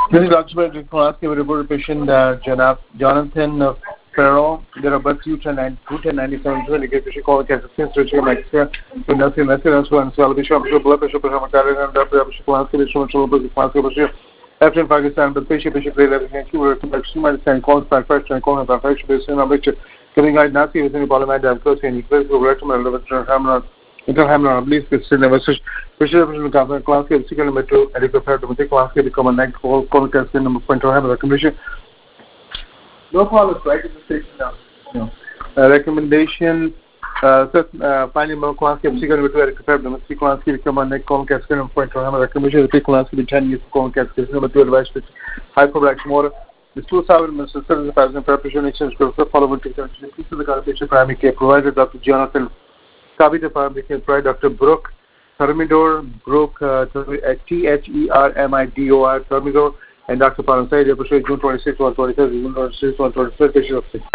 This is Dr. Kowalski with a patient Jonathan Farrell. There are birth 21097 to indicate patient called cancer surgical maxilla with nothing and swallow bishop blood pressure and Dr. Kowalski with after Pakistan, but patient grade everything you were to maximize and call back first and call back first based on which giving I not see within the parliament and close and place go rectum and Interhammer, at least it's in the message. Bishop class physical metro and prepared to take class become a neck call cast in number point to have a recommendation. No call is right in the station now. Recommendation finding more class physical metro prepared to class become a neck call cast in number point to have a recommendation to take class with 10 years call cast number 2 advice with hyperlax water. The 2,000 preparation exchange followed to the conversation primary care provided Dr. Jonathan Kabi Department provide Dr. Brooke Thermidor, Thermidor, and Dr. Paransai, June 26, 127, June 26, 127,